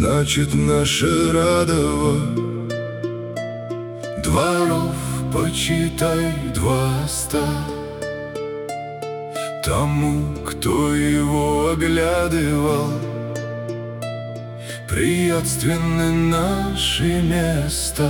значит наше Радово. Дворов почитай 200 тому, кто его оглядывал. Приветственны наши места.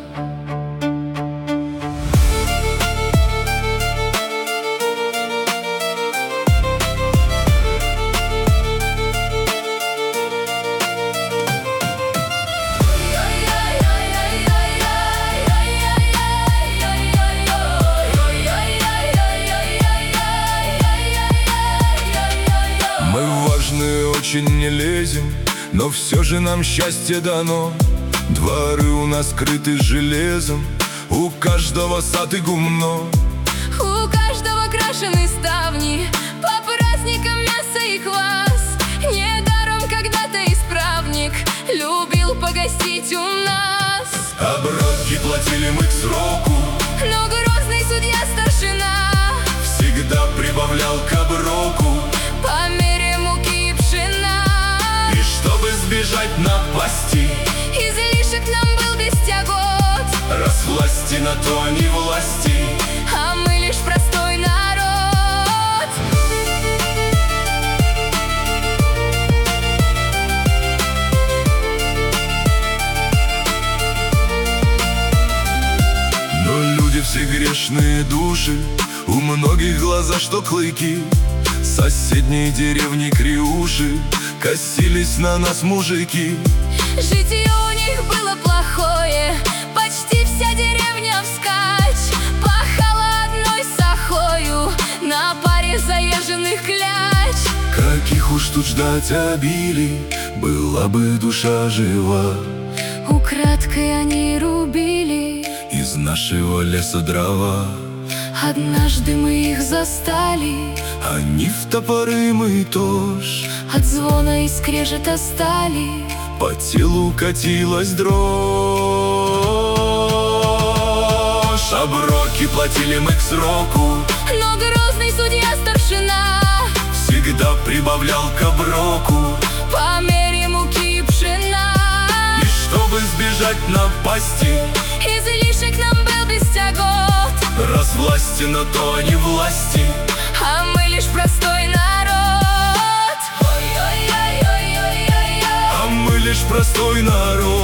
Мы важные очень не лезем, но все же нам счастье дано. Дворы у нас крыты железом, у каждого сад и гумно. У каждого крашены ставни, по праздникам мясо и квас. Недаром когда-то исправник любил погостить у нас. Оброки платили мы к сроку, но грозный судья старшина всегда прибавлял к оброку. По мере муки и пшена, И чтобы сбежать напасти, излишек нам был без тягот. раз власти на то они власти, А мы лишь простой народ. но люди все грешные души, у многих глаза что клыки. Соседние деревни криуши, косились на нас мужики. Житье у них было плохое, почти вся деревня вскачь пахала одной сахою на паре заезженных кляч. Каких уж тут ждать обилий, была бы душа жива. Украдкой они рубили, Из нашего леса дрова. однажды мы их застали, Они в топоры мы тоже, от звона и скрежета стали. по телу катилась дрожь. Оброки платили мы к сроку, Но грозный судья старшина всегда прибавлял к оброку. по мере муки и пшена, И чтобы сбежать напасти, излишек нам был без тягот. раз власти на то они власти, А мы лишь простой народ. а мы лишь простой народ.